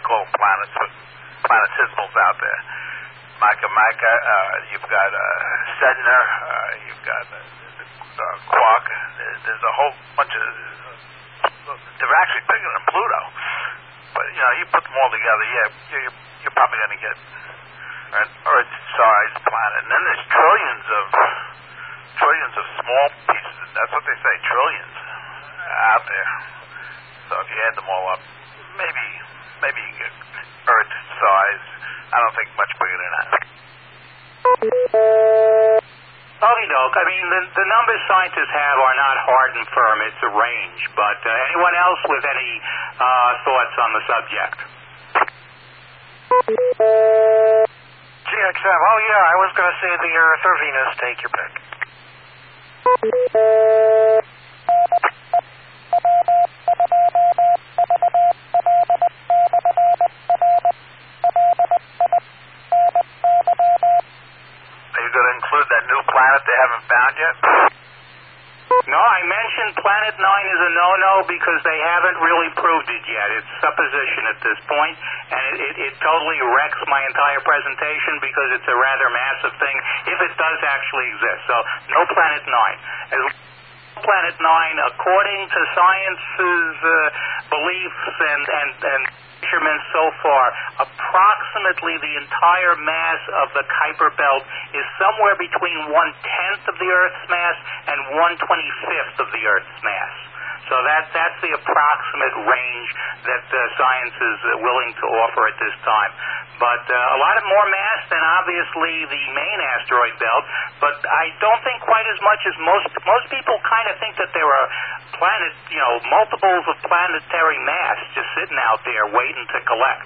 call them planets, but planetismals out there. Mica, you've got Sedna, you've got Quark. There's a whole bunch of... They're actually bigger than Pluto. But, you put them all together, you're probably going to get an Earth-sized planet. And then there's trillions of small pieces. That's what they say, trillions out there. So if you add them all up, maybe you get Earth-size. I don't think much bigger than that. Okie doke. I mean, the numbers scientists have are not hard and firm. It's a range. But anyone else with any thoughts on the subject? GXM. Oh, yeah, I was going to say the Earth or Venus. Take your pick. Are you going to include that new planet they haven't found yet? No, I mentioned Planet 9 is a no-no because they haven't really proved it yet. It's supposition at this point, and it totally wrecks my entire presentation because it's a rather massive thing, if it does actually exist. So, no Planet 9. As Planet 9, according to science's beliefs and measurements so far, approximately the entire mass of the Kuiper Belt is somewhere between 1/10 of the Earth's mass and 1/25 of the Earth's mass. So that's the approximate range that science is willing to offer at this time. But a lot of more mass than obviously the main asteroid belt, but I don't think quite as much as most people kind of think that there are multiples of planetary mass just sitting out there waiting to collect.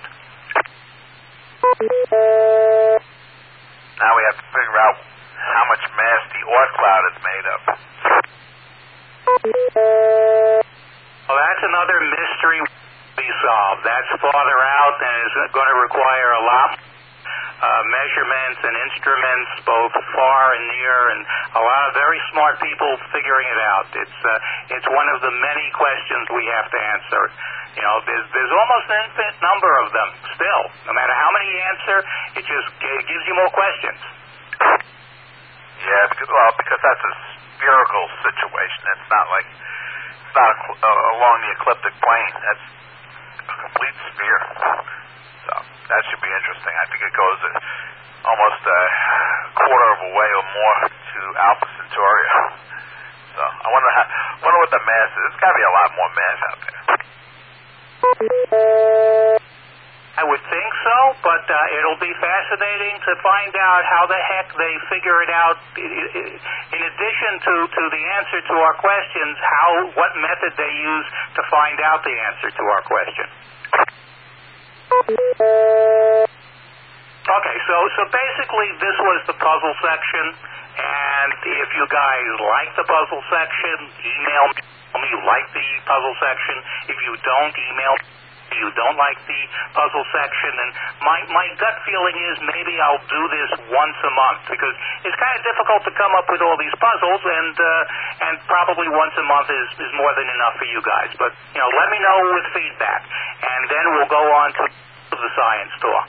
Now we have to figure out how much mass the Oort cloud is made of. Well, that's another mystery to be solved. That's farther out and is going to require a lot measurements and instruments, both far and near, and a lot of very smart people figuring it out. It's one of the many questions we have to answer. There's almost an infinite number of them still. No matter how many you answer, it just gives you more questions. Yeah, because that's a spherical situation. It's not along the ecliptic plane. That's a complete sphere. So that should be interesting. I think it goes almost a quarter of a way or more to Alpha Centauri. So I wonder what the mass is. There's got to be a lot more mass out there. I would think so, but it'll be fascinating to find out how the heck they figure it out. In addition to the answer to our questions, what method they use to find out the answer to our question. Okay, so basically this was the puzzle section, and if you guys like the puzzle section, email me. Tell me you like the puzzle section. If you don't, email me. You don't like the puzzle section, and my gut feeling is maybe I'll do this once a month because it's kind of difficult to come up with all these puzzles, and probably once a month is more than enough for you guys. But let me know with feedback, and then we'll go on to the science talk.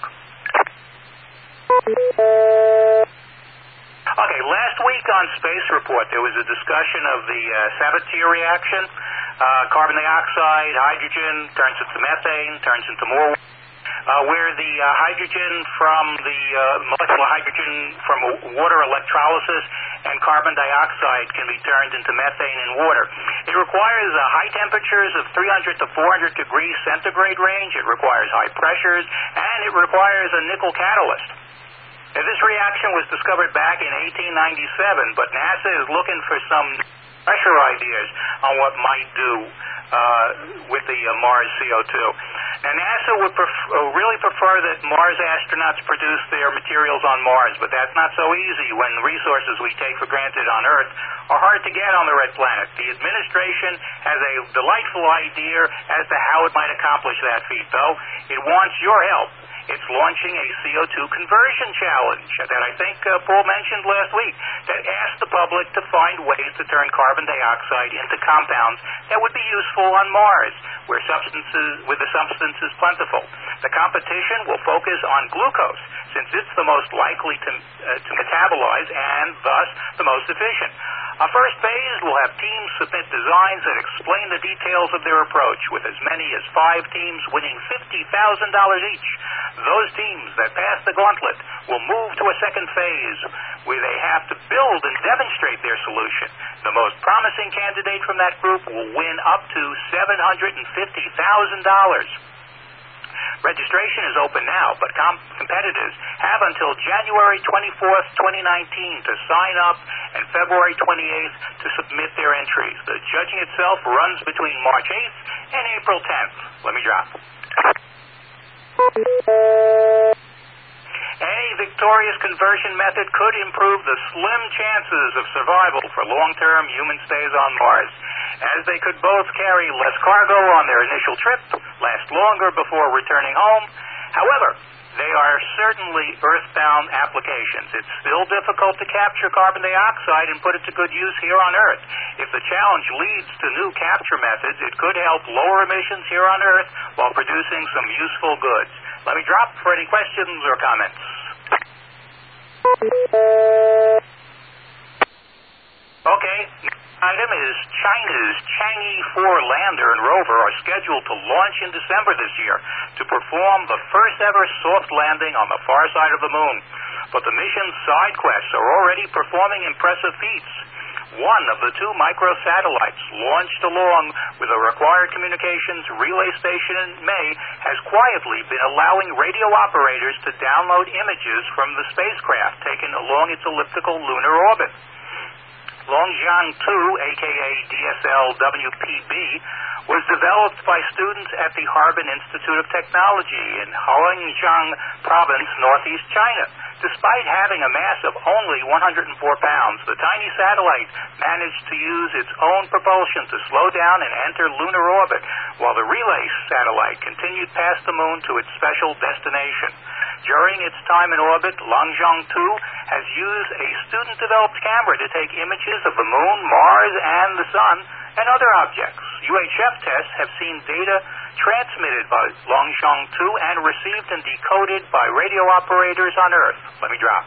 Okay, last week on Space Report there was a discussion of the Sabatier reaction. Carbon dioxide, hydrogen turns into methane, turns into more, where the hydrogen from the molecular hydrogen from water electrolysis and carbon dioxide can be turned into methane in water. It requires high temperatures of 300 to 400 degrees centigrade range. It requires high pressures, and it requires a nickel catalyst. Now, this reaction was discovered back in 1897, but NASA is looking for some pressure ideas on what might do with the Mars CO2. Now, NASA would really prefer that Mars astronauts produce their materials on Mars, but that's not so easy when resources we take for granted on Earth are hard to get on the Red Planet. The administration has a delightful idea as to how it might accomplish that feat, though. It wants your help. it's launching a CO2 conversion challenge that I think Paul mentioned last week that asks the public to find ways to turn carbon dioxide into compounds that would be useful on Mars, where the substance is plentiful. The competition will focus on glucose, since it's the most likely to metabolize and thus the most efficient. Our first phase will have teams submit designs that explain the details of their approach, with as many as 5 teams winning $50,000 each. Those teams that pass the gauntlet will move to a second phase, where they have to build and demonstrate their solution. The most promising candidate from that group will win up to $750,000. Registration is open now, but competitors have until January 24th, 2019 to sign up and February 28th to submit their entries. The judging itself runs between March 8th and April 10th. Let me drop. Any victorious conversion method could improve the slim chances of survival for long-term human stays on Mars, as they could both carry less cargo on their initial trip, last longer before returning home. However, they are certainly Earth-bound applications. It's still difficult to capture carbon dioxide and put it to good use here on Earth. If the challenge leads to new capture methods, it could help lower emissions here on Earth while producing some useful goods. Let me drop for any questions or comments. Okay, next item is China's Chang'e 4 lander and rover are scheduled to launch in December this year to perform the first ever soft landing on the far side of the moon. But the mission's side quests are already performing impressive feats. One of the 2 microsatellites launched along with a required communications relay station in May has quietly been allowing radio operators to download images from the spacecraft taken along its elliptical lunar orbit. Longzhang 2, aka DSL-WPB, was developed by students at the Harbin Institute of Technology in Heilongjiang Province, northeast China. Despite having a mass of only 104 pounds, the tiny satellite managed to use its own propulsion to slow down and enter lunar orbit, while the relay satellite continued past the moon to its special destination. During its time in orbit, Longzhang 2 has used a student-developed camera to take images of the moon, Mars, and the sun, and other objects. UHF tests have seen data transmitted by Longzhang 2 and received and decoded by radio operators on Earth. Let me drop.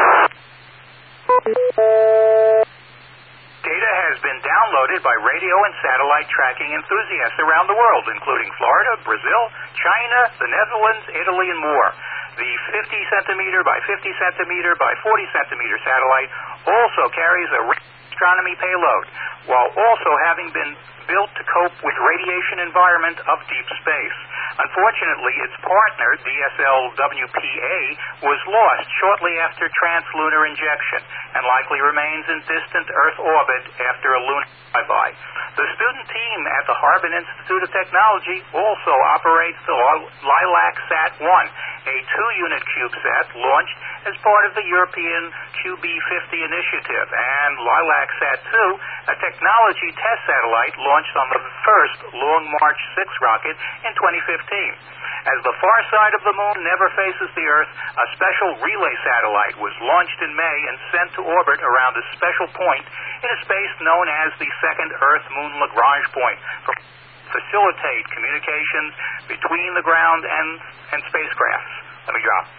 Data has been downloaded by radio and satellite tracking enthusiasts around the world, including Florida, Brazil, China, the Netherlands, Italy, and more. The 50 centimeter by 50 centimeter by 40 centimeter satellite also carries a astronomy payload, while also having been built to cope with radiation environment of deep space. Unfortunately, its partner, DSL-WPA, was lost shortly after translunar injection and likely remains in distant Earth orbit after a lunar flyby. The student team at the Harbin Institute of Technology also operates the LILAC-SAT-1, a 2-unit CubeSat launched as part of the European QB50 initiative, and LILAC-SAT-2, a technology test satellite launched on the first Long March 6 rocket in 2015. As the far side of the moon never faces the Earth, a special relay satellite was launched in May and sent to orbit around a special point in a space known as the second Earth-Moon Lagrange point to facilitate communications between the ground and spacecrafts. Let me drop.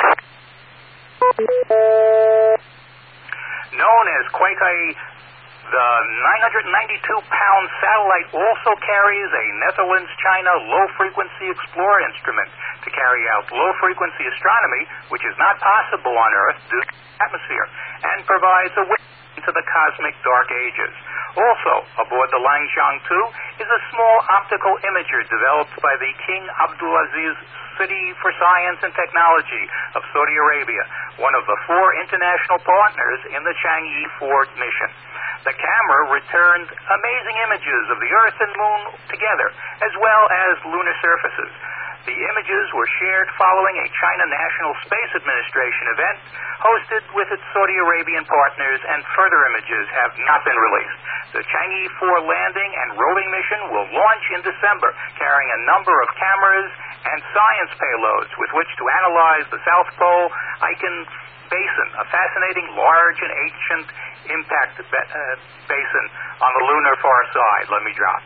Known as Quakai, the 992-pound satellite also carries a Netherlands-China low-frequency Explorer instrument to carry out low-frequency astronomy, which is not possible on Earth due to the atmosphere, and provides a window into the cosmic dark ages. Also, aboard the Longzhang 2 is a small optical imager developed by the King Abdulaziz City for Science and Technology of Saudi Arabia, one of the 4 international partners in the Chang'e 4 mission. The camera returned amazing images of the Earth and Moon together, as well as lunar surfaces. The images were shared following a China National Space Administration event hosted with its Saudi Arabian partners, and further images have not been released. The Chang'e 4 landing and roving mission will launch in December, carrying a number of cameras and science payloads with which to analyze the South Pole Icon Basin, a fascinating, large, and ancient impact basin on the lunar far side. Let me drop.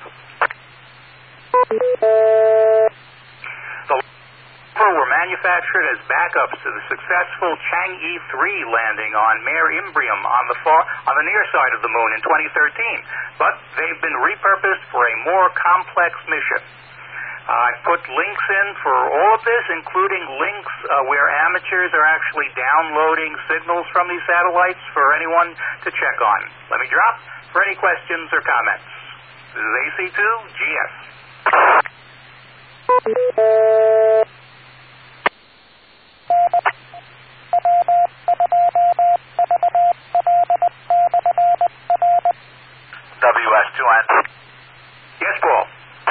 The were manufactured as backups to the successful Chang'e 3 landing on Mare Imbrium on the near side of the moon in 2013, but they've been repurposed for a more complex mission. I put links in for all of this, including links where amateurs are actually downloading signals from these satellites for anyone to check on. Let me drop for any questions or comments. This is AC2 GS. WS2N. Yes, Paul.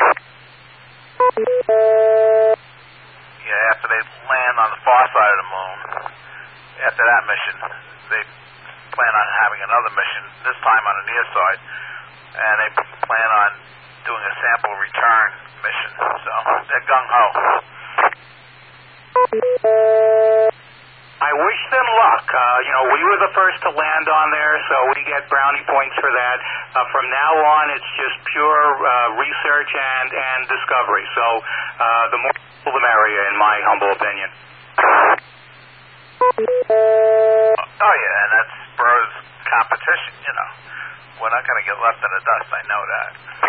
Yeah, after they land on the far side of the moon, after that mission, they plan on having another mission, this time on the near side, and they plan on doing a sample return mission. So they're gung-ho. I wish them luck. We were the first to land on there, so we get brownie points for that. From now on, it's just pure research and discovery. So the more the merrier, in my humble opinion. Oh, yeah, and that spurs competition, We're not going to get left in the dust, I know that.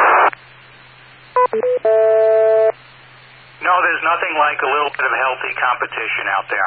No, there's nothing like a little bit of healthy competition out there.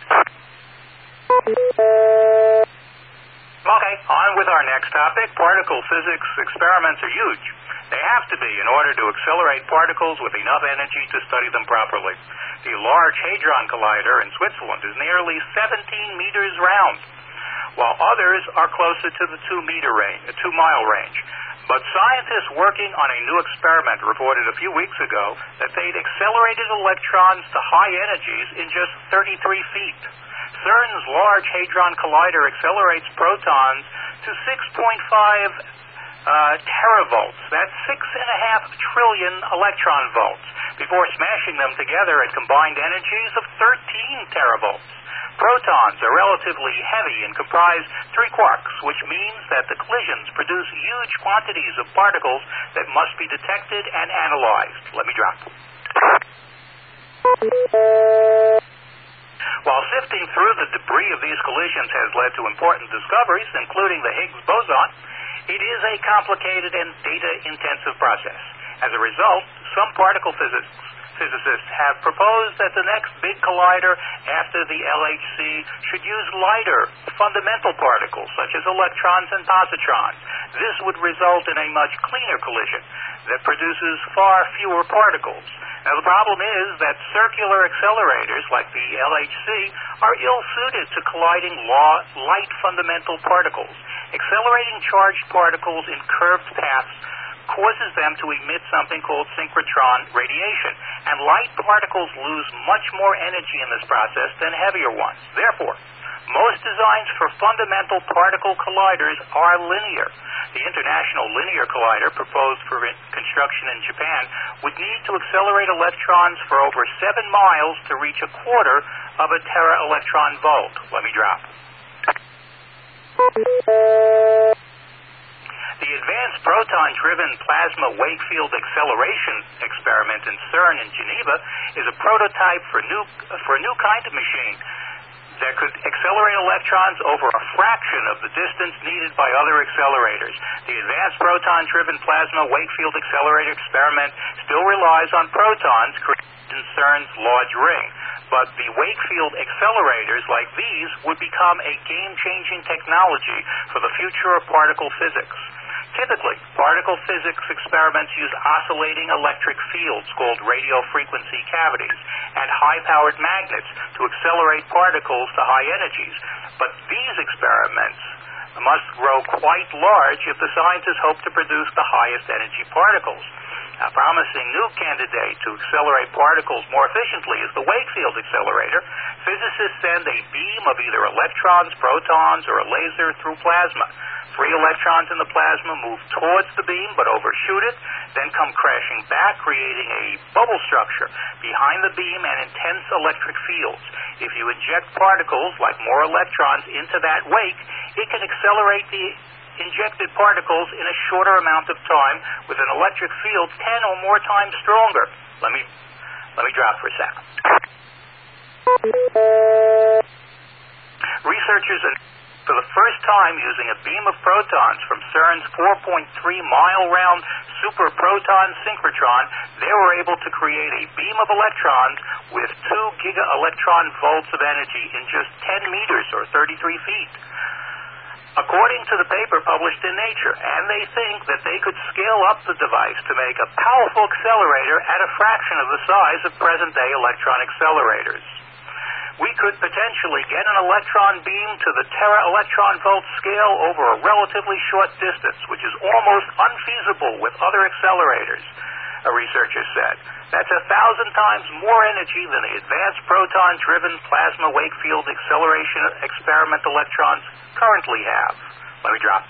Okay, on with our next topic. Particle physics experiments are huge. They have to be in order to accelerate particles with enough energy to study them properly. The Large Hadron Collider in Switzerland is nearly 17 meters round, while others are closer to the 2-mile range. But scientists working on a new experiment reported a few weeks ago that they'd accelerated electrons to high energies in just 33 feet. CERN's Large Hadron Collider accelerates protons to 6.5 teravolts. That's 6.5 trillion electron volts, before smashing them together at combined energies of 13 teravolts. Protons are relatively heavy and comprise 3 quarks, which means that the collisions produce huge quantities of particles that must be detected and analyzed. Let me drop. While sifting through the debris of these collisions has led to important discoveries, including the Higgs boson, it is a complicated and data-intensive process. As a result, some particle physicists have proposed that the next big collider after the LHC should use lighter, fundamental particles, such as electrons and positrons. This would result in a much cleaner collision that produces far fewer particles. Now, the problem is that circular accelerators, like the LHC, are ill-suited to colliding light fundamental particles. Accelerating charged particles in curved paths causes them to emit something called synchrotron radiation, and light particles lose much more energy in this process than heavier ones. Therefore, most designs for fundamental particle colliders are linear. The International Linear Collider, proposed for construction in Japan, would need to accelerate electrons for over 7 miles to reach a quarter of a tera-electron volt. Let me drop. The Advanced Proton-Driven Plasma Wakefield Acceleration Experiment in CERN in Geneva is a prototype for a new kind of machine that could accelerate electrons over a fraction of the distance needed by other accelerators. The Advanced Proton-Driven Plasma Wakefield Accelerator Experiment still relies on protons created in CERN's Large Ring, but the Wakefield accelerators like these would become a game-changing technology for the future of particle physics. Typically, particle physics experiments use oscillating electric fields called radio frequency cavities and high-powered magnets to accelerate particles to high energies. But these experiments must grow quite large if the scientists hope to produce the highest energy particles. A promising new candidate to accelerate particles more efficiently is the Wakefield accelerator. Physicists send a beam of either electrons, protons, or a laser through plasma. 3 electrons in the plasma move towards the beam but overshoot it, then come crashing back, creating a bubble structure behind the beam and intense electric fields. If you inject particles, like more electrons, into that wake, it can accelerate the injected particles in a shorter amount of time with an electric field 10 or more times stronger. Let me drop for a second. Researchers are for the first time using a beam of protons from CERN's 4.3-mile-round super proton synchrotron. They were able to create a beam of electrons with 2 giga-electron volts of energy in just 10 meters or 33 feet. According to the paper published in Nature, and they think that they could scale up the device to make a powerful accelerator at a fraction of the size of present-day electron accelerators. We could potentially get an electron beam to the tera-electron volt scale over a relatively short distance, which is almost unfeasible with other accelerators, a researcher said. That's 1,000 times more energy than the advanced proton-driven plasma Wakefield acceleration experiment electrons currently have. Let me drop.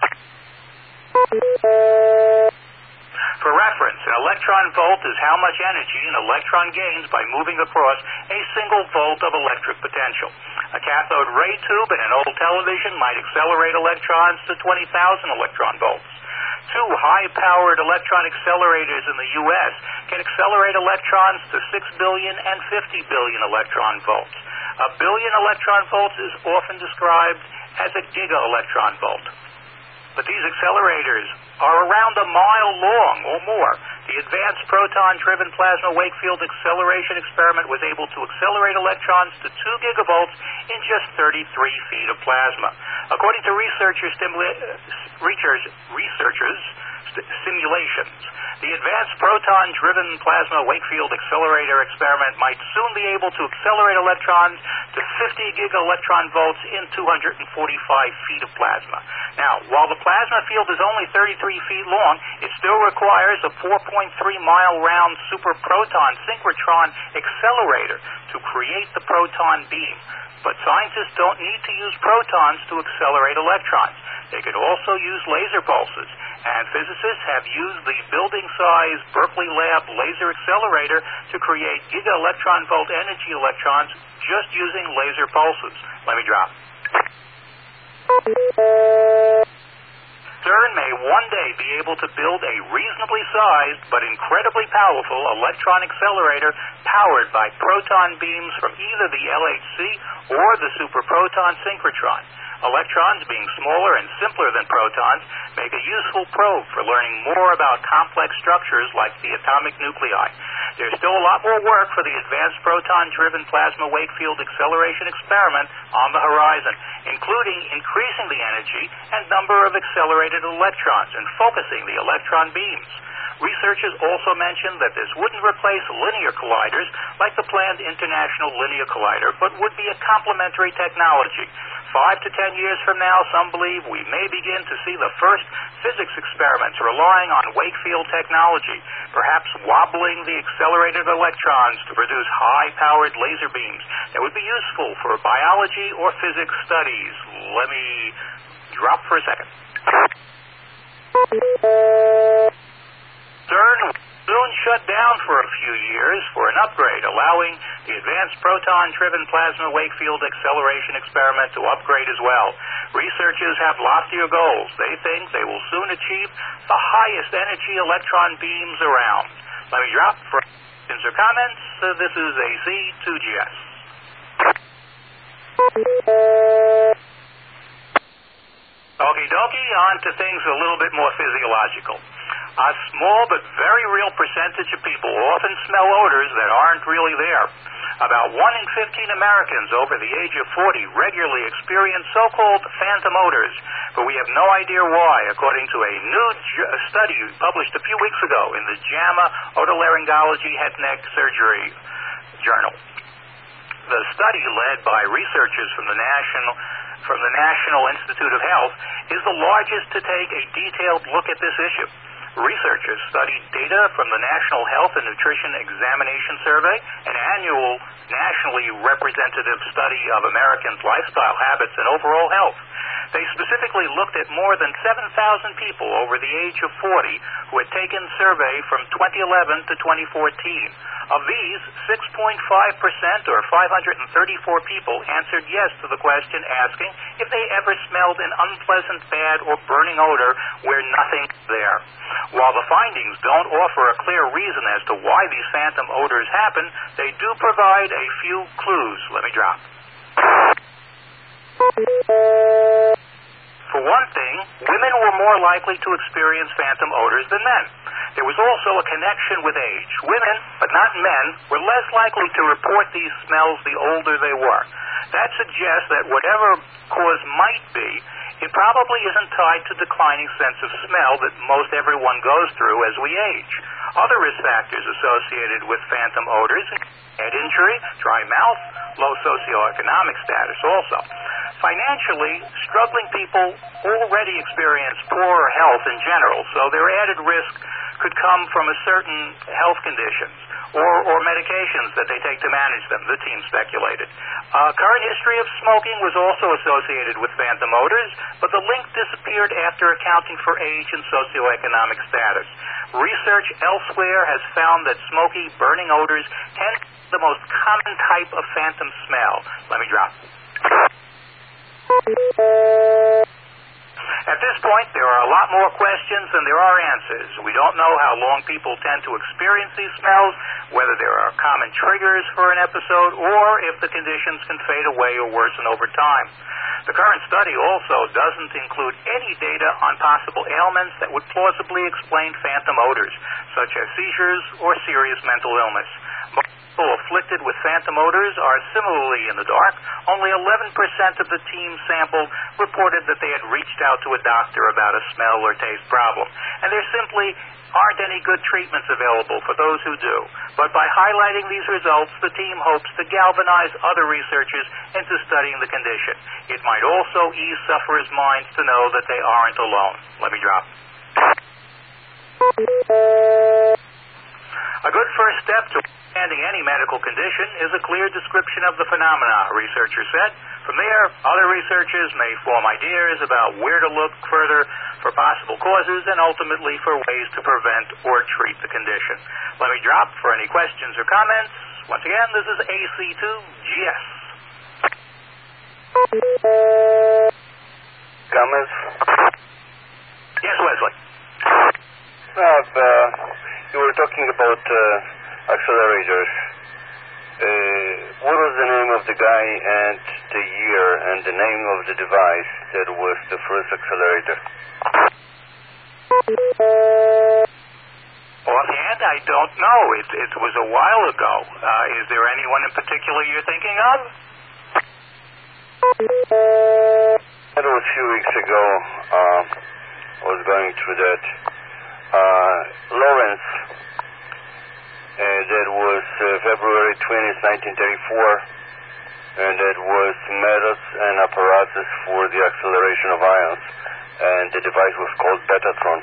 For reference, an electron volt is how much energy an electron gains by moving across a single volt of electric potential. A cathode ray tube in an old television might accelerate electrons to 20,000 electron volts. 2 high-powered electron accelerators in the U.S. can accelerate electrons to 6 billion and 50 billion electron volts. A billion electron volts is often described as a giga-electron volt. But these accelerators are around a mile long or more. The advanced proton-driven plasma Wakefield acceleration experiment was able to accelerate electrons to 2 gigavolts in just 33 feet of plasma. According to simulations, the advanced proton-driven plasma Wakefield accelerator experiment might soon be able to accelerate electrons to 50 giga-electron volts in 245 feet of plasma. Now, while the plasma field is only 33 feet long, it still requires a 4.3-mile-round super proton synchrotron accelerator to create the proton beam. But scientists don't need to use protons to accelerate electrons. They could also use laser pulses, and physicists have used the building-size Berkeley Lab laser accelerator to create giga-electron volt energy electrons just using laser pulses. Let me drop. CERN may one day be able to build a reasonably sized but incredibly powerful electron accelerator powered by proton beams from either the LHC or the superproton synchrotron. Electrons, being smaller and simpler than protons, make a useful probe for learning more about complex structures like the atomic nuclei. There's still a lot more work for the advanced proton-driven plasma Wakefield acceleration experiment on the horizon, including increasing the energy and number of accelerated electrons and focusing the electron beams. Researchers also mentioned that this wouldn't replace linear colliders like the planned International Linear Collider, but would be a complementary technology. 5 to 10 years from now, some believe we may begin to see the first physics experiments relying on Wakefield technology, perhaps wobbling the accelerated electrons to produce high-powered laser beams that would be useful for biology or physics studies. Let me drop for a second. CERN will soon shut down for a few years for an upgrade, allowing the advanced proton-driven plasma Wakefield acceleration experiment to upgrade as well. Researchers have loftier goals. They think they will soon achieve the highest energy electron beams around. Let me drop for questions or comments. This is AC2GS. Okie dokie, on to things a little bit more physiological. A small but very real percentage of people often smell odors that aren't really there. About 1 in 15 Americans over the age of 40 regularly experience so-called phantom odors, but we have no idea why, according to a new study published a few weeks ago in the JAMA Otolaryngology Head Neck Surgery Journal. The study, led by researchers from the National Institute of Health, is the largest to take a detailed look at this issue. Researchers studied data from the National Health and Nutrition Examination Survey, an annual nationally representative study of Americans' lifestyle habits and overall health. They specifically looked at more than 7,000 people over the age of 40 who had taken survey from 2011 to 2014. Of these, 6.5% or 534 people answered yes to the question asking if they ever smelled an unpleasant, bad, or burning odor where nothing was there. While the findings don't offer a clear reason as to why these phantom odors happen, they do provide a few clues. Let me drop. For one thing, women were more likely to experience phantom odors than men. There was also a connection with age. Women, but not men, were less likely to report these smells the older they were. That suggests that whatever cause might be, it probably isn't tied to declining sense of smell that most everyone goes through as we age. Other risk factors associated with phantom odors include head injury, dry mouth, low socioeconomic status also. Financially, struggling people already experience poorer health in general, so their added risk could come from a certain health conditions or medications that they take to manage them, the team speculated. Current history of smoking was also associated with phantom odors, but the link disappeared after accounting for age and socioeconomic status. Research elsewhere has found that smoky, burning odors tend to be the most common type of phantom smell. Let me drop. At this point, there are a lot more questions than there are answers. We don't know how long people tend to experience these smells, whether there are common triggers for an episode, or if the conditions can fade away or worsen over time. The current study also doesn't include any data on possible ailments that would plausibly explain phantom odors, such as seizures or serious mental illness. People afflicted with phantom odors are similarly in the dark. Only 11% of the team sampled reported that they had reached out to a doctor about a smell or taste problem. And there simply aren't any good treatments available for those who do. But by highlighting these results, the team hopes to galvanize other researchers into studying the condition. It might also ease sufferers' minds to know that they aren't alone. Let me drop. A good first step to understanding any medical condition is a clear description of the phenomena, researchers said. From there, other researchers may form ideas about where to look further for possible causes and ultimately for ways to prevent or treat the condition. Let me drop for any questions or comments. Once again, this is AC2GS. Comments? Yes, Wesley. You were talking about accelerators. What was the name of the guy and the year and the name of the device that was the first accelerator? Offhand, I don't know. It was a while ago. Is there anyone in particular you're thinking of? That was a few weeks ago. I was going through that. Lawrence. That was February 20th, 1934, and that was methods and apparatus for the acceleration of ions, and the device was called Betatron.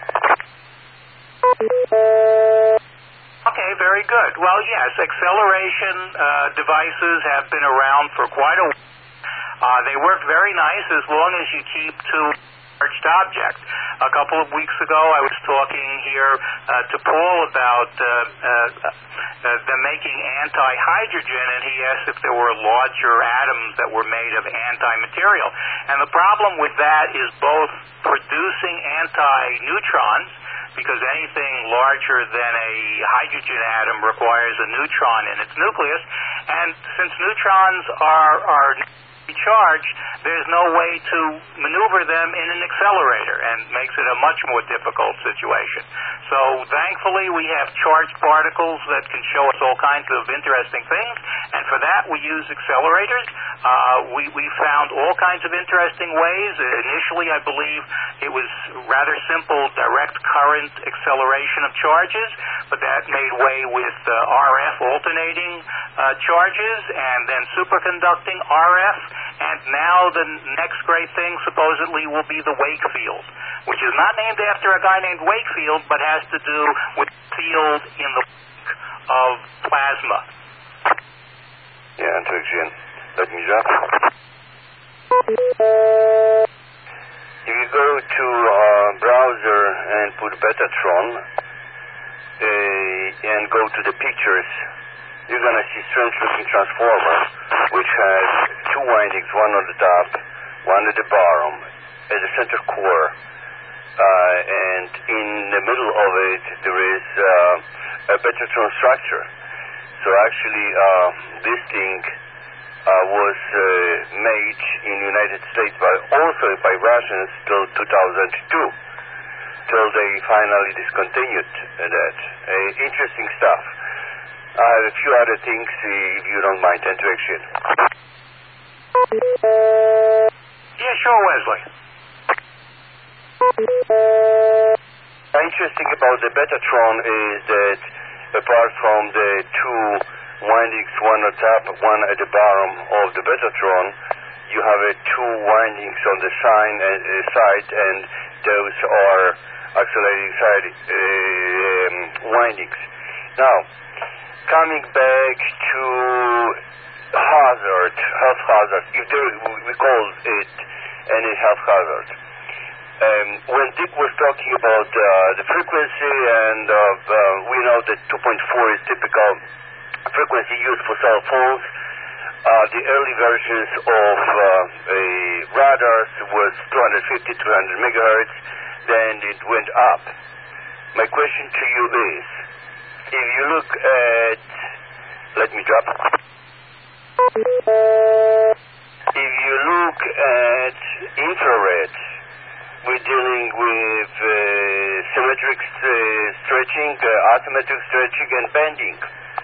Okay, very good. Well, yes, acceleration devices have been around for quite a while. They work very nice as long as you keep two charged objects. A couple of weeks ago, I was talking here to Paul about them making anti-hydrogen, and he asked if there were larger atoms that were made of anti-material. And the problem with that is both producing anti-neutrons, because anything larger than a hydrogen atom requires a neutron in its nucleus, and since neutrons are charged, there's no way to maneuver them in an accelerator, and makes it a much more difficult situation. So thankfully we have charged particles that can show us all kinds of interesting things, and for that we use accelerators. We found all kinds of interesting ways. Initially, I believe it was rather simple direct current acceleration of charges, but that made way with RF alternating charges, and then superconducting RF, and now the next great thing supposedly will be the wake field. which is not named after a guy named Wakefield, but has to do with field in the of plasma. Yeah, introduction. Let me drop. If you go to a browser and put Betatron and go to the pictures, you're going to see strange-looking transformer, which has two windings, one on the top, one at the bottom, at the center core, and in the middle of it there is a Betatron structure. So actually, this thing was made in the United States, but also by Russians till 2002, till they finally discontinued that. Interesting stuff. I have a few other things, if you don't mind, interaction. Yeah, sure, Wesley. Interesting about the Betatron is that apart from the two windings, one on top, one at the bottom of the Betatron, you have two windings on the side, and those are accelerating side windings. Now, coming back to health hazard, if we call it any health hazard. When Dick was talking about the frequency, and we know that 2.4 is typical frequency used for cell phones. The early versions of radars was 250, 300 megahertz. Then it went up. My question to you is, if you look at, let me drop. If you look at infrared, we're dealing with symmetric stretching, asymmetric stretching, and bending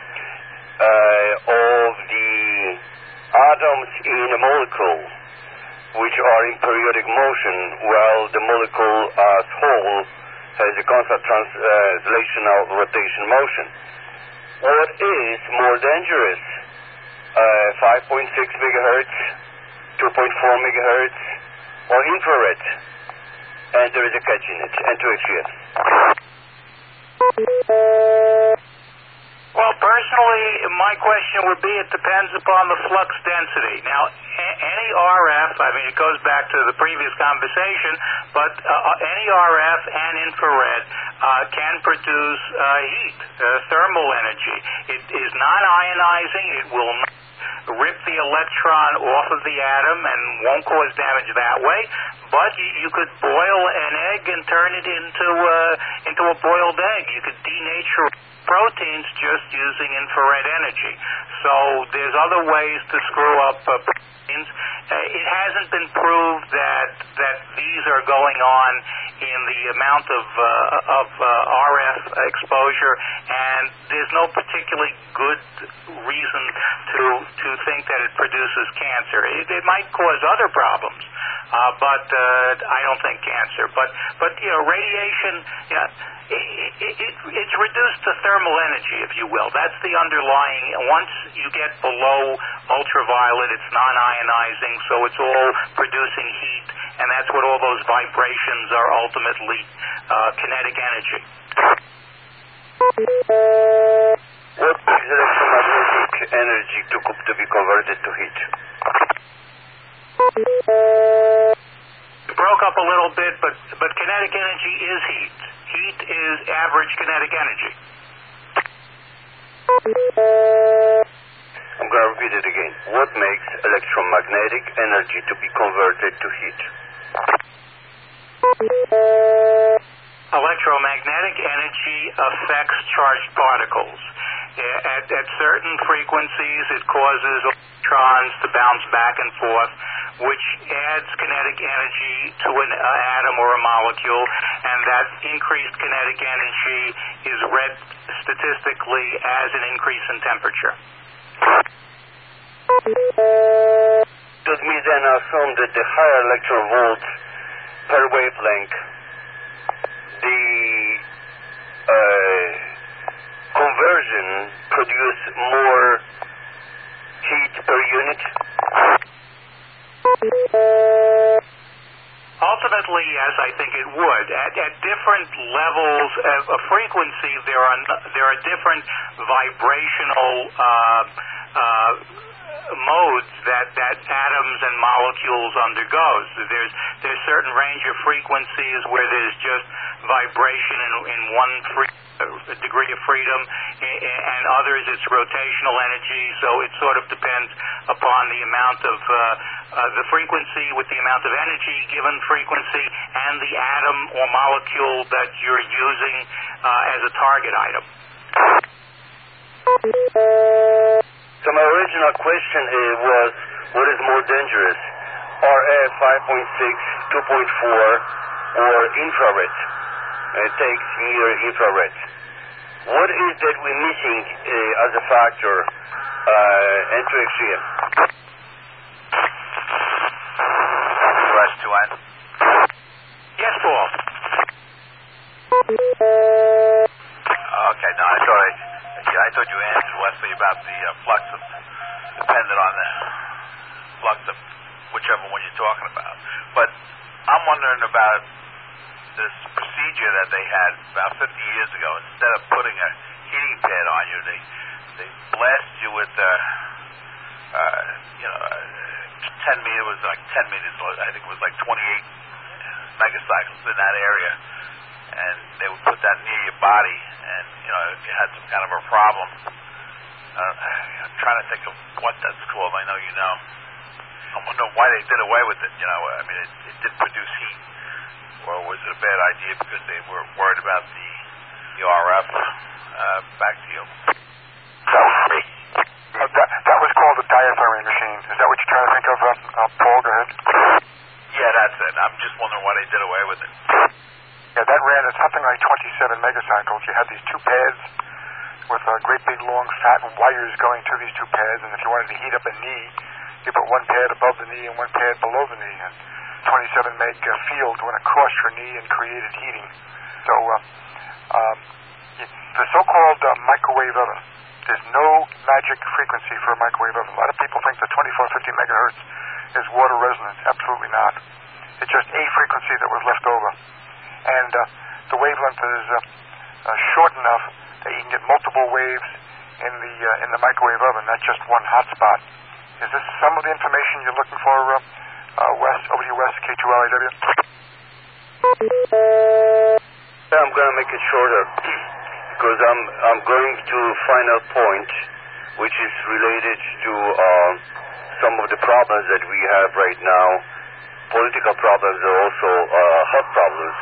of the atoms in a molecule, which are in periodic motion, while the molecule as whole has a constant translational rotation motion. What is more dangerous, 5.6 megahertz, 2.4 megahertz, or infrared? And there is a catch in it, intuition. Well, personally, my question would be, it depends upon the flux density. Now, any RF, I mean, it goes back to the previous conversation, but any RF and infrared can produce heat, thermal energy. It is non-ionizing. It will not rip the electron off of the atom and won't cause damage that way, but you could boil an egg and turn it into a boiled egg. You could denature proteins just using infrared energy. So there's other ways to screw up proteins. It hasn't been proved that these are going on in the amount of RF exposure, and there's no particularly good reason to think that it produces cancer. It might cause other problems, but I don't think cancer. But radiation, it's reduced to thermal energy, if you will. That's the underlying. Once you get below ultraviolet, it's non-ionizing, so it's all producing heat, and that's what all those vibrations are ultimately kinetic energy. What is electromagnetic energy to be converted to heat? It broke up a little bit, but kinetic energy is heat. Heat is average kinetic energy. I'm going to repeat it again. What makes electromagnetic energy to be converted to heat? Electromagnetic energy affects charged particles. At certain frequencies, it causes electrons to bounce back and forth, which adds kinetic energy to an atom or a molecule, and that increased kinetic energy is read statistically as an increase in temperature. Does me then assume that the higher electron volts per wavelength, the conversion produce more heat per unit? Ultimately, ultimately, yes, I think it would. At different levels of frequency, there are different vibrational modes that atoms and molecules undergoes. There's certain range of frequencies where there's just vibration in one degree of freedom, and others it's rotational energy, so it sort of depends upon the amount of the frequency with the amount of energy given frequency and the atom or molecule that you're using as a target item. So my original question was, what is more dangerous, RF 5.6, 2.4, or infrared? It takes near infrared. What is that we're missing as a factor into extreme? Rush to end. Yes, Paul. Okay, no, I thought you answered Wesley about the flux of, dependent on the flux of whichever one you're talking about. But I'm wondering about this procedure that they had about 50 years ago. Instead of putting a heating pad on you, they blast you with 10 meters, was like 10 meters, I think it was like 28 megacycles in that area, and they would put that near your body, and if you had some kind of a problem, I'm trying to think of what that's called. I know you know. I wonder why they did away with it. I mean, it did produce heat, or was it a bad idea because they were worried about the RF? Back to you. That was called a diathermy machine. Is that what you're trying to think of, Paul? Go ahead. Yeah, that's it. I'm just wondering why they did away with it. Yeah, that ran at something like 27 megacycles. You had these two pads with great big long fat wires going to these two pads, and if you wanted to heat up a knee, you put one pad above the knee and one pad below the knee, and 27 meg field went across your knee and created heating. So the so-called microwave oven, there's no magic frequency for a microwave oven. A lot of people think that 2450 megahertz is water resonance. Absolutely not. It's just a frequency that was left over. And the wavelength is short enough that you can get multiple waves in the microwave oven, not just one hot spot. Is this some of the information you're looking for, Wes, over to you, Wes, K2LIW? I'm going to make it shorter because I'm going to final point, which is related to some of the problems that we have right now, political problems and also health problems.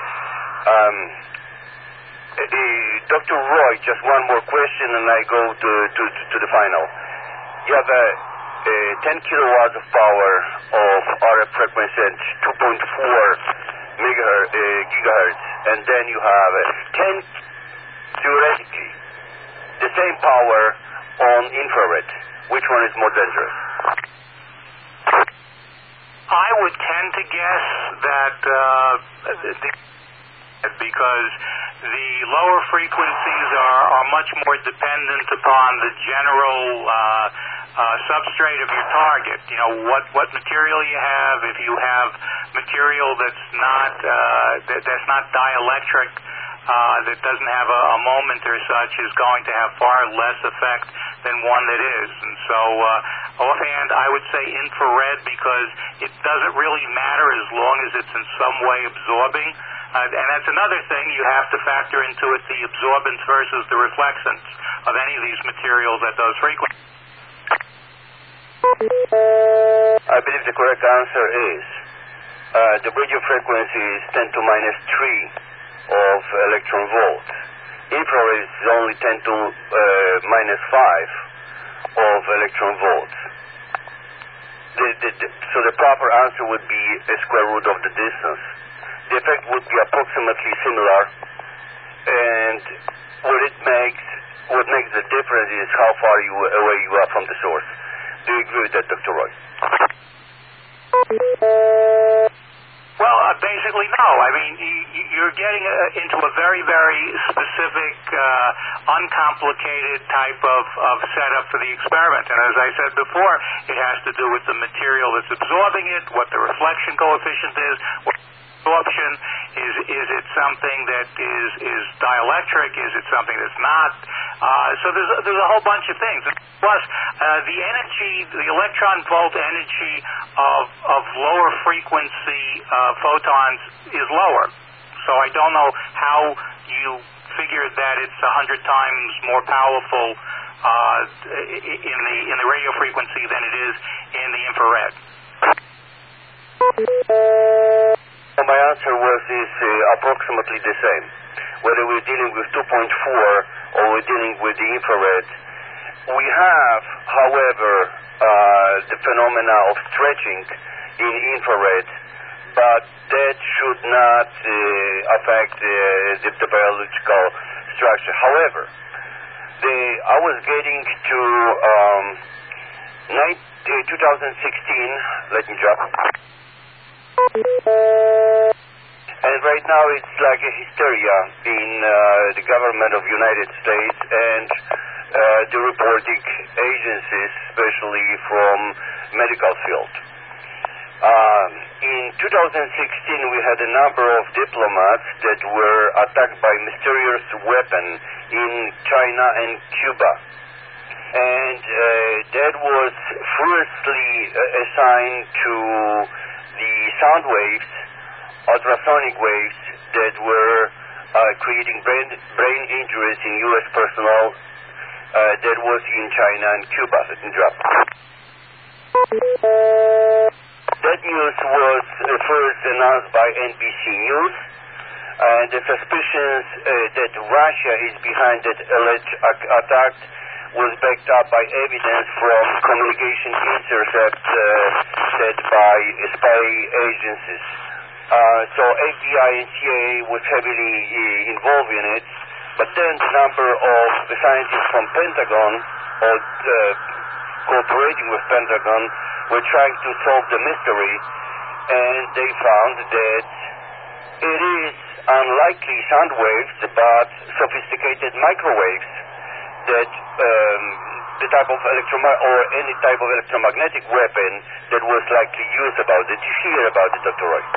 Dr. Roy, just one more question and I go to the final. You have 10 kilowatts of power of RF frequency at 2.4 gigahertz, and then you have 10 theoretically the same power on infrared. Which one is more dangerous? I would tend to guess that because the lower frequencies are much more dependent upon the general substrate of your target. What material you have. If you have material that's not dielectric, that doesn't have a moment or such, is going to have far less effect than one that is. And so offhand, I would say infrared because it doesn't really matter as long as it's in some way absorbing. And that's another thing you have to factor into it, the absorbance versus the reflectance of any of these materials at those frequencies. I believe the correct answer is the radio frequency is 10 to minus 3 of electron volts. Infrared is only 10 to minus 5 of electron volts. So the proper answer would be a square root of the distance. The effect would be approximately similar, and what makes the difference is how far away you are from the source. Do you agree with that, Dr. Roy? Well, basically, no. I mean, you're getting into a very, very specific, uncomplicated type of setup for the experiment. And as I said before, it has to do with the material that's absorbing it, what the reflection coefficient is, absorption? Is it something that is dielectric? Is it something that's not? So there's a whole bunch of things. Plus, the energy, the electron volt energy of lower frequency photons is lower. So I don't know how you figured that it's 100 times more powerful in the radio frequency than it is in the infrared. My answer was approximately the same. Whether we're dealing with 2.4 or we're dealing with the infrared. We have, however, the phenomena of stretching in infrared, but that should not affect the biological structure. However, I was getting to 2016, let me drop. And right now it's like a hysteria in the government of United States and the reporting agencies, especially from medical field. In 2016, we had a number of diplomats that were attacked by mysterious weapon in China and Cuba. And that was firstly assigned to the sound waves, ultrasonic waves, that were creating brain injuries in U.S. personnel. That was in China and Cuba. Let me drop. That news was first announced by NBC News, and the suspicions that Russia is behind that alleged attack was backed up by evidence from communication intercepts set by spy agencies. So FBI and CIA was heavily involved in it, but then the number of scientists from Pentagon or cooperating with Pentagon were trying to solve the mystery, and they found that it is unlikely sound waves, but sophisticated microwaves that the type of or any type of electromagnetic weapon that was likely used about it. Did you hear about it, Dr. Roy?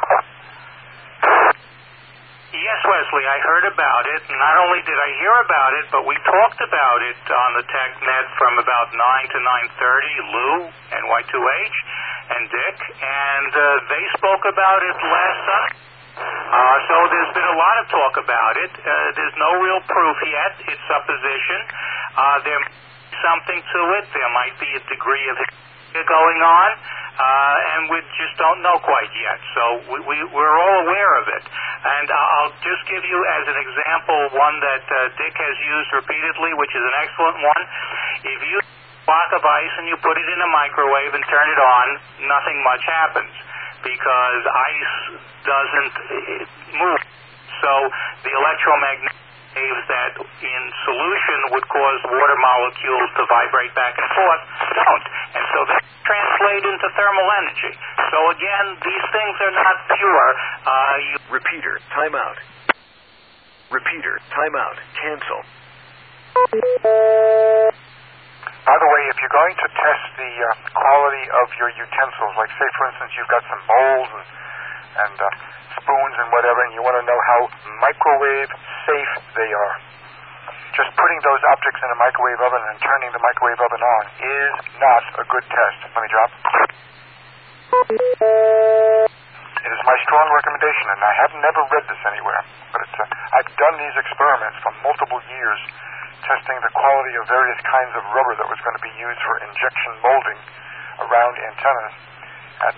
Yes, Wesley, I heard about it. Not only did I hear about it, but we talked about it on the TechNet from about 9 to 9:30, Lou and Y2H and Dick, and they spoke about it last Sunday. So there's been a lot of talk about it. There's no real proof yet. It's supposition. There might be something to it. There might be a degree of going on. And we just don't know quite yet. So we're all aware of it. And I'll just give you as an example one that Dick has used repeatedly, which is an excellent one. If you take a block of ice and you put it in a microwave and turn it on, nothing much happens because ice doesn't move. So the electromagnetic waves that in solution would cause water molecules to vibrate back and forth don't. And so they translate into thermal energy. So again, these things are not pure. Repeater, timeout. Repeater, timeout. Cancel. By the way, if you're going to test the quality of your utensils, like say for instance you've got some bowls and spoons and whatever, and you want to know how microwave safe they are, just putting those objects in a microwave oven and turning the microwave oven on is not a good test. Let me drop. It is my strong recommendation, and I have never read this anywhere, but I've done these experiments for multiple years, testing the quality of various kinds of rubber that was going to be used for injection molding around antennas at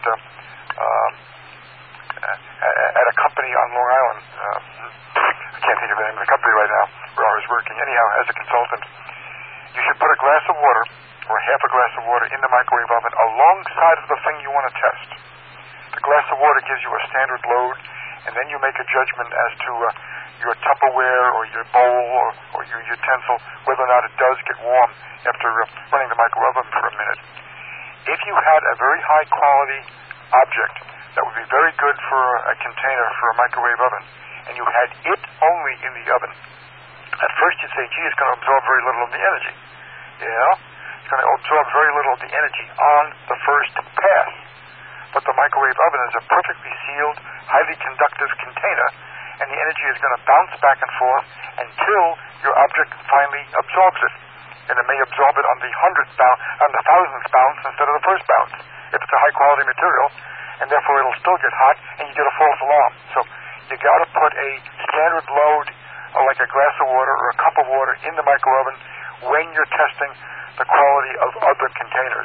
a company on Long Island. I can't think of the name of the company right now where I was working. Anyhow, as a consultant, you should put a glass of water or half a glass of water in the microwave oven alongside of the thing you want to test. The glass of water gives you a standard load, and then you make a judgment as to your Tupperware or your bowl or your utensil, whether or not it does get warm after running the microwave oven for a minute. If you had a very high quality object that would be very good for a container for a microwave oven, and you had it only in the oven, at first you'd say, gee, it's going to absorb very little of the energy. Yeah, it's going to absorb very little of the energy on the first pass. But the microwave oven is a perfectly sealed, highly conductive container, and the energy is going to bounce back and forth until your object finally absorbs it. And it may absorb it on the 100th bounce, on the 1000th bounce instead of the first bounce, if it's a high-quality material, and therefore it'll still get hot, and you get a false alarm. So you got to put a standard load, like a glass of water or a cup of water, in the micro-oven when you're testing the quality of other containers.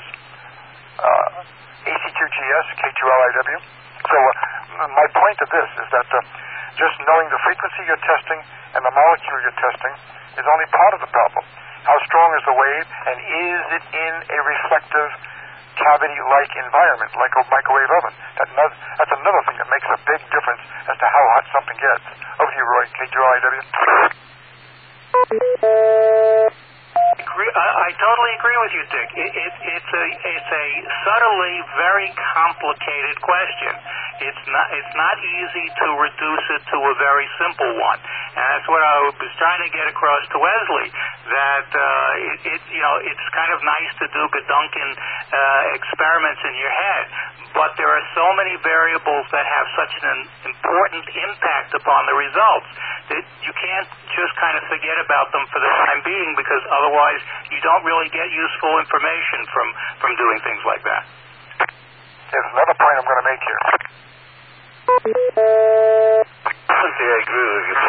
AC2GS, K2LIW. So my point of this is that just knowing the frequency you're testing and the molecule you're testing is only part of the problem. How strong is the wave, and is it in a reflective cavity-like environment, like a microwave oven? That's another thing that makes a big difference as to how hot something gets. Over to you, Roy, K2LIW. I totally agree with you, Dick. It's a subtly very complicated question. It's not easy to reduce it to a very simple one, and that's what I was trying to get across to Wesley. That it's kind of nice to do Gedunken experiments in your head, but there are so many variables that have such an important impact upon the results that you can't just kind of forget about them for the time being, because otherwise you don't really get useful information from doing things like that. There's another point I'm going to make here. I agree with you.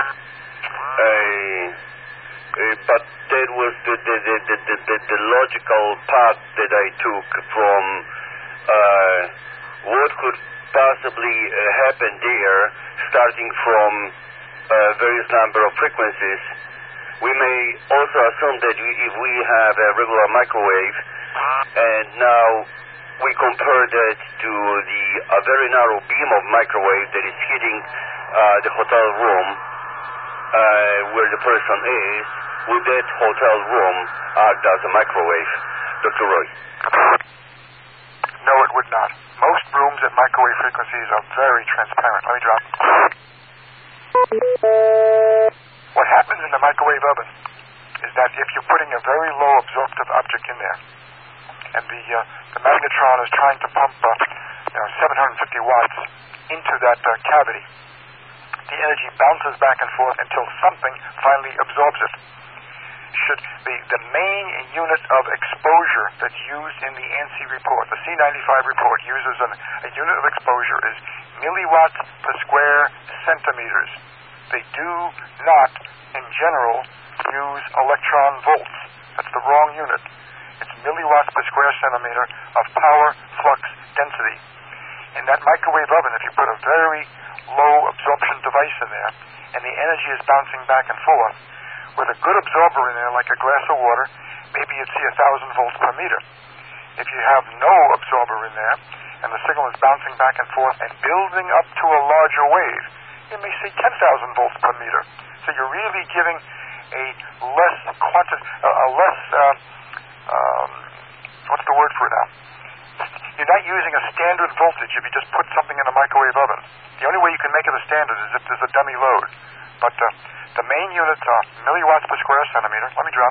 But that was the logical part that I took from what could possibly happen there, starting from various number of frequencies. We may also assume that if we have a regular microwave, and now we compare that to a very narrow beam of microwave that is hitting the hotel room where the person is, would that hotel room act as a microwave? Dr. Roy? No, it would not. Most rooms at microwave frequencies are very transparent. Let me drop. What happens in the microwave oven is that if you're putting a very low absorptive object in there, and the magnetron is trying to pump 750 watts into that cavity, the energy bounces back and forth until something finally absorbs it. The main unit of exposure that's used in the ANSI report, the C95 report, uses a unit of exposure is milliwatts per square centimeters. They do not, in general, use electron volts. That's the wrong unit. It's milliwatts per square centimeter of power flux density. In that microwave oven, if you put a very low absorption device in there, and the energy is bouncing back and forth, with a good absorber in there, like a glass of water, maybe you'd see 1,000 volts per meter. If you have no absorber in there, and the signal is bouncing back and forth and building up to a larger wave, you may see 10,000 volts per meter. So you're really giving a less what's the word for it now? You're not using a standard voltage if you just put something in a microwave oven. The only way you can make it a standard is if there's a dummy load. But the main units are milliwatts per square centimeter. Let me drop.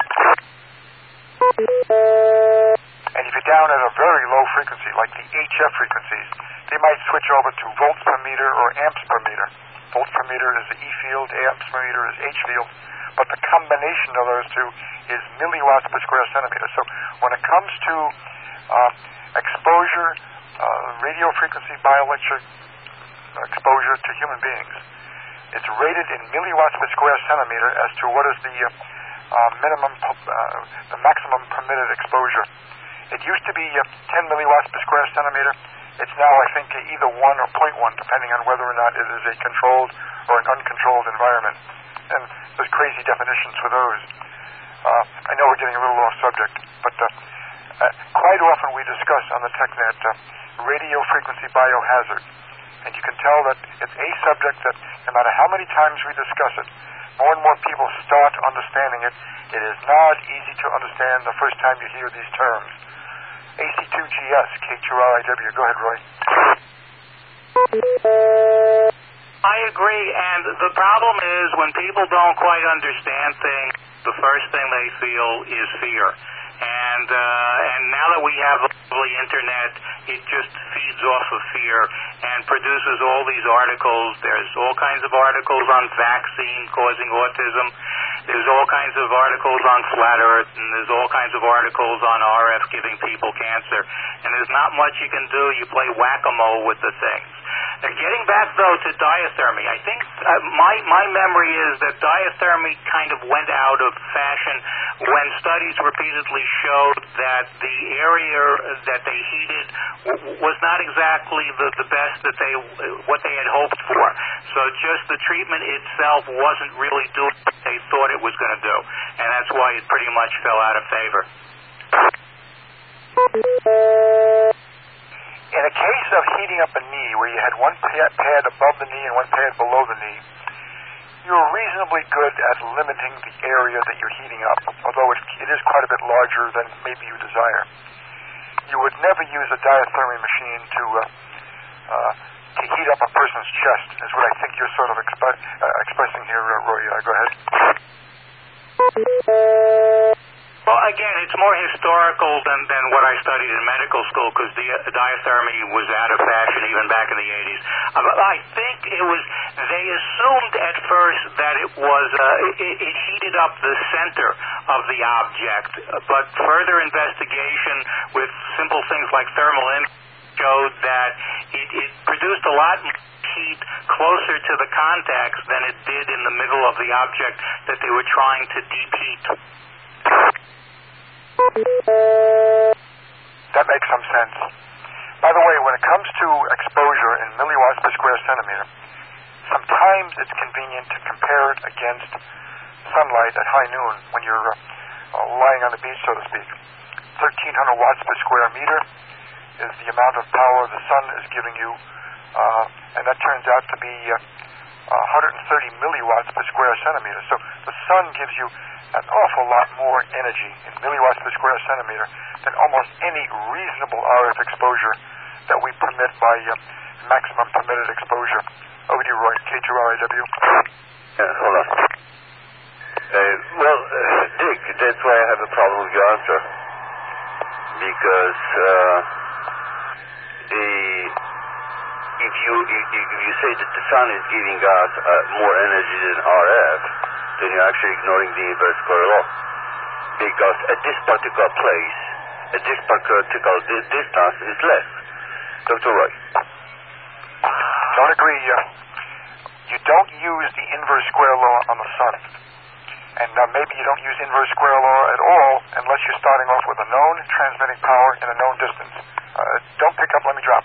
And if you're down at a very low frequency, like the HF frequencies, they might switch over to volts per meter or amps per meter. Volts per meter is the E field, amps per meter is H field. But the combination of those two is milliwatts per square centimeter. So when it comes to exposure, radio frequency bioelectric exposure to human beings, it's rated in milliwatts per square centimeter as to what is the the maximum permitted exposure. It used to be 10 milliwatts per square centimeter. It's now, I think, either 1 or 0.1, depending on whether or not it is a controlled or an uncontrolled environment. And there's crazy definitions for those. I know we're getting a little off subject, but quite often we discuss on the TechNet radio frequency biohazard. And you can tell that it's a subject that no matter how many times we discuss it, more and more people start understanding it. It is not easy to understand the first time you hear these terms. AC2GS, K2LIW. Go ahead, Roy. I agree, and the problem is when people don't quite understand things, the first thing they feel is fear. And And now that we have the internet, it just feeds off of fear and produces all these articles. There's all kinds of articles on vaccine causing autism. There's all kinds of articles on flat earth, and there's all kinds of articles on RF giving people cancer. And there's not much you can do. You play whack-a-mole with the things. Now, getting back, though, to diathermy, I think my memory is that diathermy kind of went out of fashion when studies repeatedly showed that the area that they heated was not exactly the best that what they had hoped for. So just the treatment itself wasn't really doing what they thought it was going to do, and that's why it pretty much fell out of favor. In a case of heating up a knee where you had one pad above the knee and one pad below the knee, you're reasonably good at limiting the area that you're heating up, although it is quite a bit larger than maybe you desire. You would never use a diathermy machine to heat up a person's chest, is what I think you're sort of expressing here, Roy. Go ahead. Well, again, it's more historical than what I studied in medical school, because the diathermy was out of fashion even back in the 80s. I think they assumed at first that it heated up the center of the object, but further investigation with simple things like thermal imaging showed that it produced a lot more heat closer to the contacts than it did in the middle of the object that they were trying to deep heat. That makes some sense. By the way, when it comes to exposure in milliwatts per square centimeter, sometimes it's convenient to compare it against sunlight at high noon when you're lying on the beach, so to speak. 1,300 watts per square meter is the amount of power the sun is giving you, and that turns out to be 130 milliwatts per square centimeter. So the sun gives you an awful lot more energy in milliwatts per square centimeter than almost any reasonable RF exposure that we permit by maximum permitted exposure. Over to you, Roy, K2RIW. Hold on. Dick, that's why I have a problem with your answer. Because if you say that the sun is giving us more energy than RF, then you're actually ignoring the inverse square law. Because at this particular place, at this particular distance, is less. Dr. Roy. Don't agree. You don't use the inverse square law on the sun. And maybe you don't use inverse square law at all unless you're starting off with a known transmitting power in a known distance. Don't pick up, let me drop.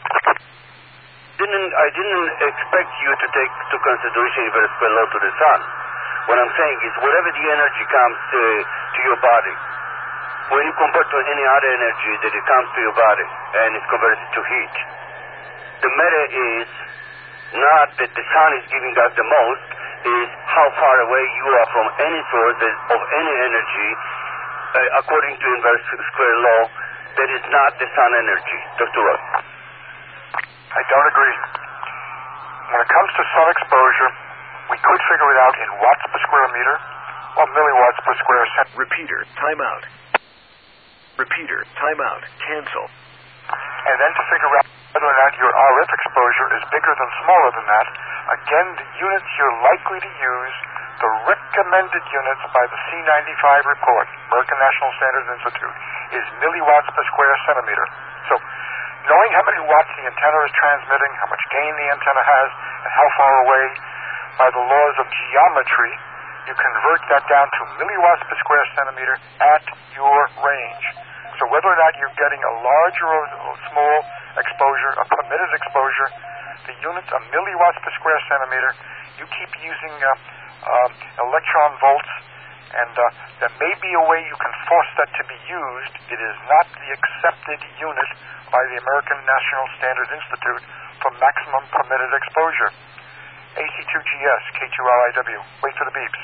I didn't expect you to take into consideration inverse square law to the sun. What I'm saying is whatever the energy comes to your body, when you compare to any other energy that it comes to your body and is converted to heat, the matter is not that the sun is giving us the most, is how far away you are from any source of any energy. According to inverse square law, that is not the sun energy. Dr. Roy. I don't agree. When it comes to sun exposure, we could figure it out in watts per square meter or milliwatts per square centimeter. Repeater, timeout. Repeater, timeout. Cancel. And then to figure out whether or not your RF exposure is bigger than smaller than that, again, the units you're likely to use, the recommended units by the C95 report, American National Standards Institute, is milliwatts per square centimeter. So, knowing how many watts the antenna is transmitting, how much gain the antenna has, and how far away, by the laws of geometry, you convert that down to milliwatts per square centimeter at your range. So whether or not you're getting a large or a small exposure, a permitted exposure, the units are milliwatts per square centimeter. You keep using electron volts, and there may be a way you can force that to be used. It is not the accepted unit by the American National Standards Institute for maximum permitted exposure. AC2GS, K2RIW. Wait for the beeps.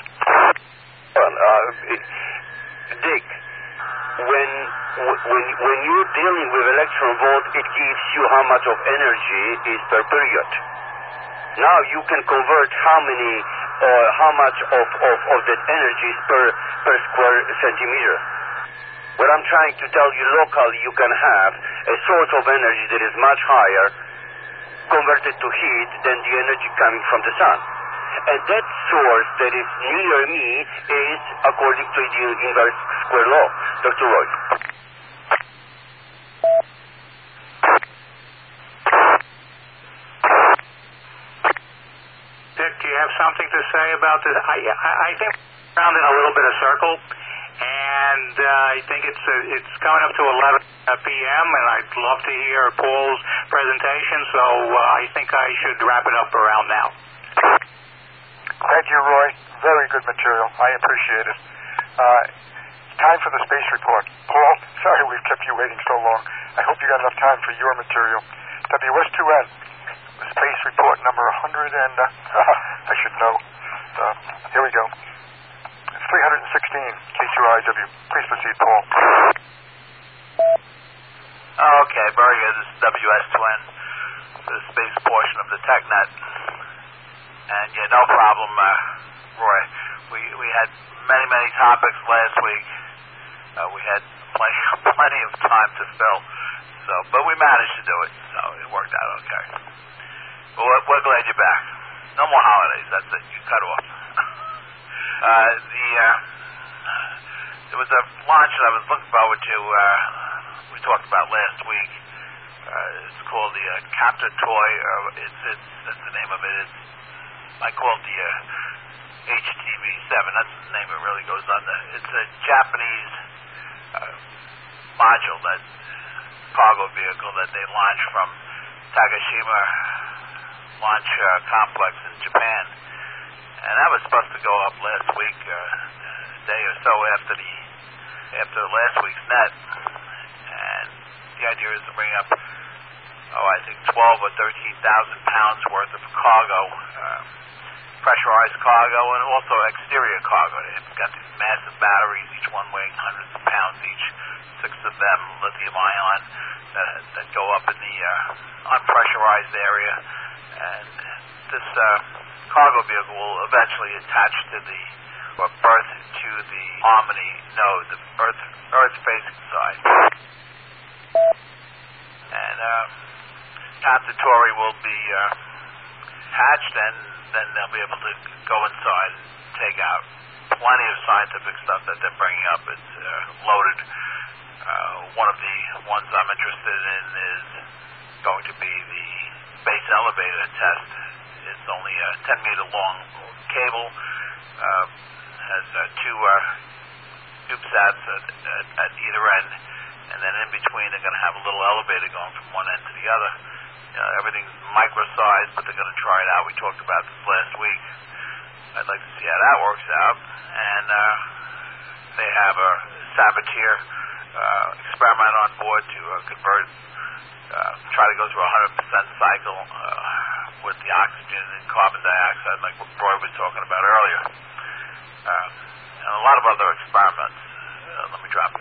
Dick, when you're dealing with electron volt, it gives you how much of energy is per period. Now you can convert how much of that energy is per square centimeter. What I'm trying to tell you, locally you can have a source of energy that is much higher converted to heat than the energy coming from the sun. And that source that is near me is according to the inverse square law. Dr. Roy. Dick, do you have something to say about this? I think we're around in a little bit of circle, and I think it's coming up to 11 p.m., and I'd love to hear Paul's presentation, so I think I should wrap it up around now. Thank you, Roy. Very good material. I appreciate it. Time for the space report. Paul, sorry we've kept you waiting so long. I hope you got enough time for your material. WS2N, space report number 100 and, I should know. Here we go. It's 316, K2IW. Please proceed, Paul. Okay, very good. This is WS2N, the space portion of the TechNet. And yeah, no problem, Roy. We had many topics last week. We had plenty of time to fill. So, but we managed to do it. So it worked out okay. Well, we're glad you're back. No more holidays. That's it. You cut off. There was a launch that I was looking forward to. We talked about last week. It's called the Captain Toy. That's the name of it. I call it the HTV-7. That's the name it really goes under. It's a Japanese module, that cargo vehicle that they launched from Takashima Launch Complex in Japan. And that was supposed to go up last week, a day or so after last week's net. And the idea is to bring up, I think 12 or 13,000 pounds worth of cargo, pressurized cargo, and also exterior cargo. It's got these massive batteries, each one weighing hundreds of pounds each, 6 of them lithium-ion, that go up in the unpressurized area. And this cargo vehicle will eventually attach to berth to the Harmony node, the Earth-facing side. And Captain Tory will be hatched, and then they'll be able to go inside and take out plenty of scientific stuff that they're bringing up. It's loaded. One of the ones I'm interested in is going to be the base elevator test. It's only a 10-meter long cable. Has 2 CubeSats at either end, and then in between they're going to have a little elevator going from one end to the other. Everything's micro-sized, but they're going to try it out. We talked about this last week. I'd like to see how that works out. And they have a Saboteur experiment on board to convert, try to go through a 100% cycle with the oxygen and carbon dioxide, like what Roy was talking about earlier. And a lot of other experiments. Let me drop it.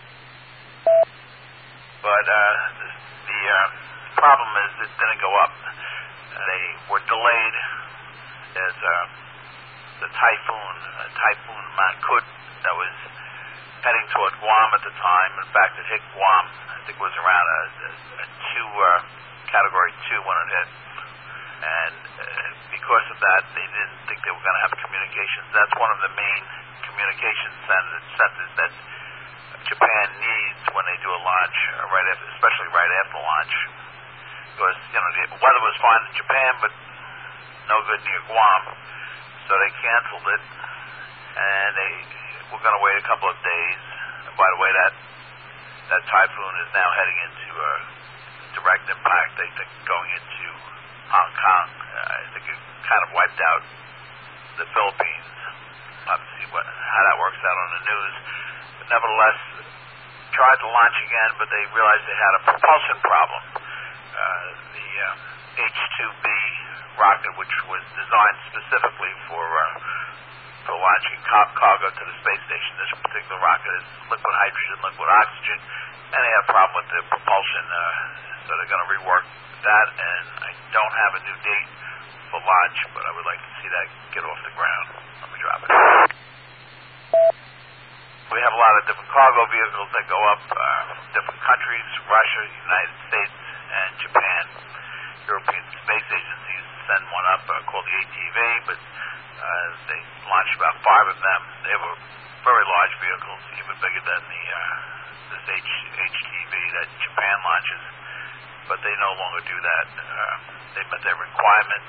But the problem is it didn't go up. They were delayed. There's the Typhoon Mangkhut, that was heading toward Guam at the time. In fact, it hit Guam. I think it was around a 2, Category 2 when it hit. And because of that, they didn't think they were going to have communications. That's one of the main communication centers that Japan needs when they do a launch, especially right after launch. Because, the weather was fine in Japan, but no good near Guam. So they canceled it, and they were going to wait a couple of days. And by the way, that typhoon is now heading into direct impact. They think going into Hong Kong. I think it kind of wiped out the Philippines. We'll have to see how that works out on the news. But nevertheless, tried to launch again, but they realized they had a propulsion problem. The H-2B rocket, which was designed specifically for launching cargo to the space station. This particular rocket is liquid hydrogen, liquid oxygen, and they have a problem with the propulsion, so they're going to rework that, and I don't have a new date for launch, but I would like to see that get off the ground. Let me drop it. We have a lot of different cargo vehicles that go up from different countries, Russia, United States, and Japan. European Space Agency send one up called the ATV, but they launched about 5 of them. They were very large vehicles, even bigger than this HTV that Japan launches, but they no longer do that. They met their requirement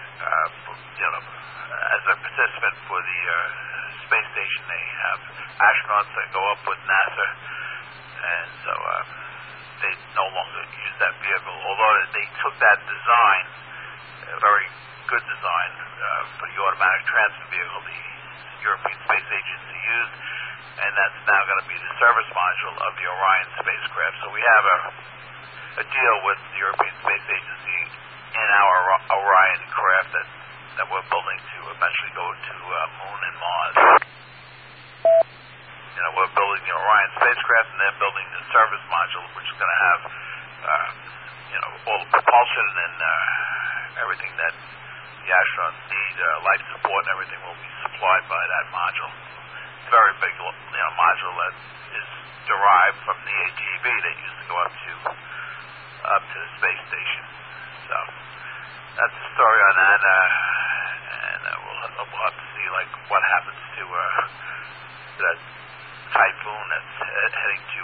as a participant for the space station. They have astronauts that go up with NASA, and so they no longer use that vehicle, although they took that design, a very good design, for the automatic transfer vehicle the European Space Agency used, and that's now going to be the service module of the Orion spacecraft. So we have a deal with the European Space Agency in our Orion craft that we're building to eventually go to Moon and Mars. We're building the Orion spacecraft, and they're building the service module, which is going to have all the propulsion and everything that the astronauts need, life support and everything will be supplied by that module. Very big module that is derived from the ATV that used to go up to the space station. So that's the story on that, and we'll have to see what happens to that typhoon that's heading to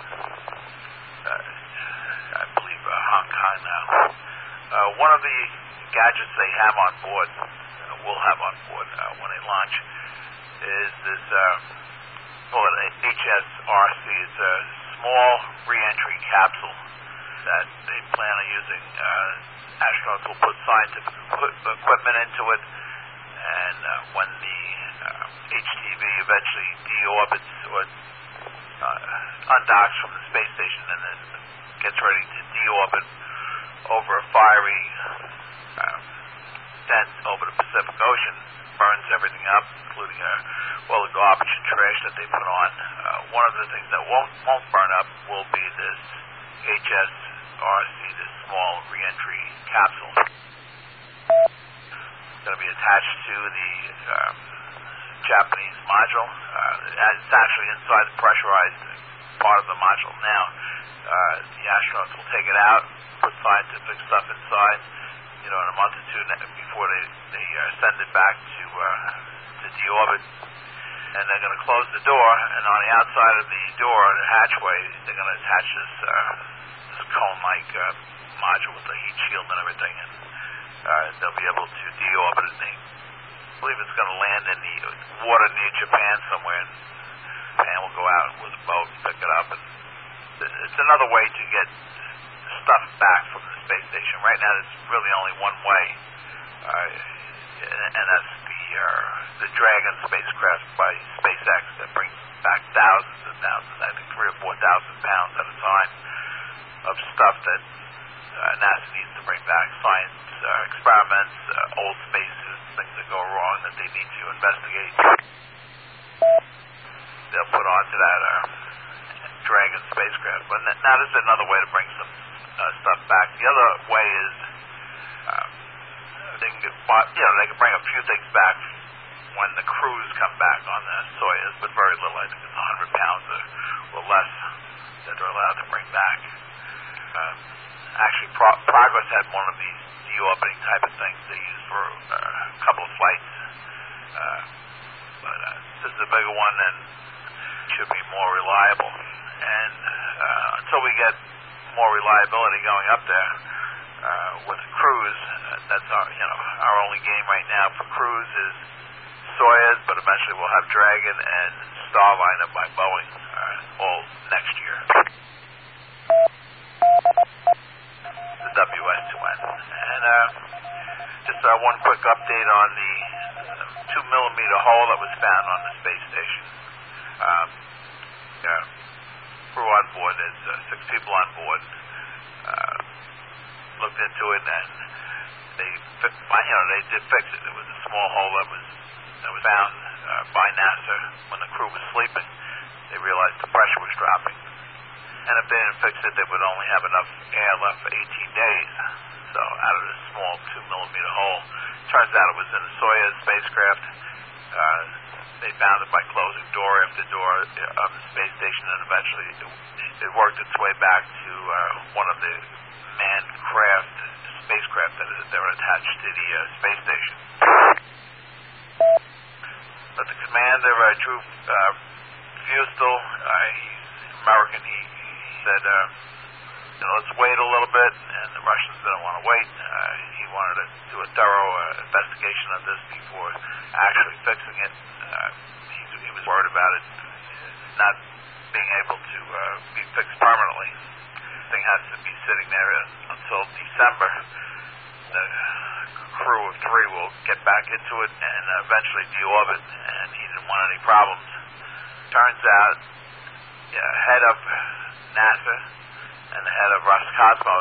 I believe Hong Kong now. One of the gadgets they have on board, will have on board when they launch, is this call it HSRC. It's a small re-entry capsule that they plan on using. Astronauts will put scientific equipment into it, and when the HTV eventually deorbits or undocks from the space station and then gets ready to deorbit over a fiery dent over the Pacific Ocean, burns everything up, including all the garbage and trash that they put on. One of the things that won't burn up will be this HSRC, this small re-entry capsule. It's going to be attached to the Japanese module. It's actually inside the pressurized part of the module now. The astronauts will take it out, put scientific stuff inside, in a month or two before they send it back to deorbit. And they're going to close the door, and on the outside of the door, the hatchway, they're going to attach this cone-like module with the heat shield and everything, and they'll be able to deorbit it. They believe it's going to land in the water near Japan somewhere, and Japan will go out with a boat and pick it up. And it's another way to get stuff back from the space station. Right now, there's really only one way, and that's the Dragon spacecraft by SpaceX that brings back thousands and thousands, I think 3,000 or 4,000 pounds at a time, of stuff that NASA needs to bring back. Science experiments, old spacesuits, things that go wrong that they need to investigate. They'll put onto that Dragon spacecraft. But now this is another way to bring some stuff back. The other way is they can bring a few things back when the crews come back on the Soyuz, but very little. I think it's 100 pounds or less that they're allowed to bring back. Actually, Progress had one of these deorbiting type of things they used for a couple of flights. But this is a bigger one and should be more reliable. And until we get more reliability going up there with the crews, that's our only game right now for crews is Soyuz, but eventually we'll have Dragon and Starliner by Boeing all next year. The WS-2N. And just one quick update on the 2-millimeter hole that was found on the space station. Crew on board, there's 6 people on board. Looked into it, and they did fix it. It was a small hole that was found by NASA when the crew was sleeping. They realized the pressure was dropping, and if they didn't fix it, they would only have enough air left for 18 days. So out of this small 2-millimeter hole, turns out it was in a Soyuz spacecraft. they found it by closing door after door of the space station, and eventually it worked its way back to one of the manned spacecraft that were attached to the space station. But the commander, Drew Fustel, he's American, he said, let's wait a little bit, and the Russians didn't want to wait. He wanted to do a thorough investigation of this before actually fixing it. He was worried about it not being able to be fixed permanently. The thing has to be sitting there until December. The crew of 3 will get back into it and eventually deorbit, and he didn't want any problems. Turns out, head of NASA and the head of Roscosmos